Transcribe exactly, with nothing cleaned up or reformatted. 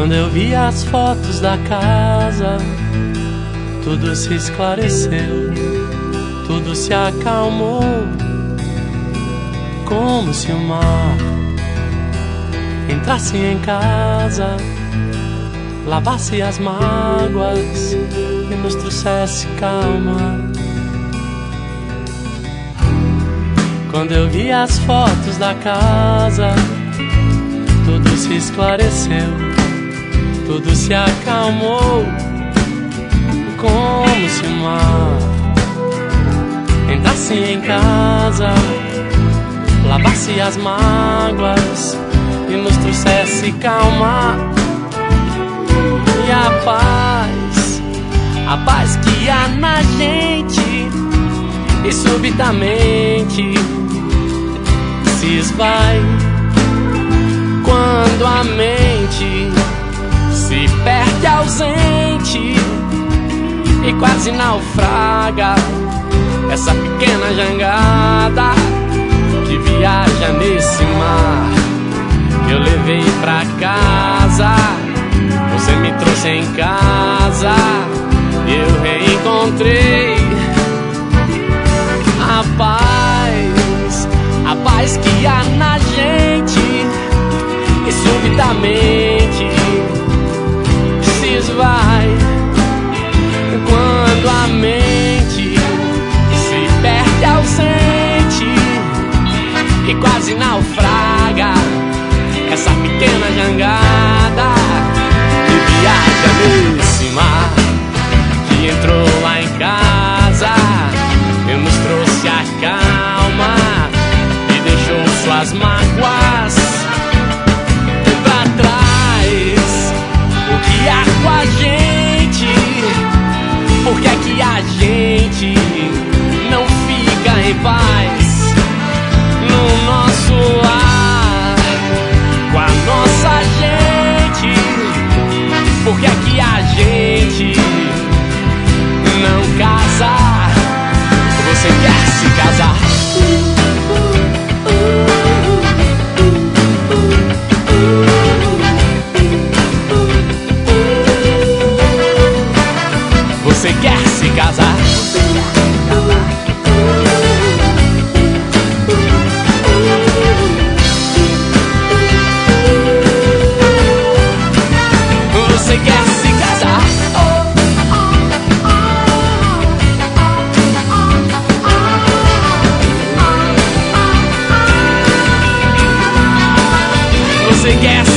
Quando eu vi as fotos da casa, tudo se esclareceu, tudo se acalmou, como se o mar entrasse em casa, lavasse as mágoas e nos trouxesse calma. Quando eu vi as fotos da casa, tudo se esclareceu, tudo se acalmou, como se o mar entrasse em casa, lavasse as mágoas e nos trouxesse calma. E a paz, a paz que há na gente, e subitamente se esvai quando a mente se perde ausente e quase naufraga essa pequena jangada que viaja nesse mar. Eu levei pra casa, você me trouxe em casa, eu reencontrei a paz, a paz que há na gente, e subitamente se esvai quando a mente se perde ausente e quase naufraga essa pequena jangada que viaja nesse mar, que entrou lá em casa e nos trouxe a calma e deixou suas mágoas pra trás. O que há com a gente? Por que é que a gente não fica em paz no nosso lar com a nossa gente? Por que é que a gente não casa? Você quer se casar? Você quer se casar? Você quer se casar? Você quer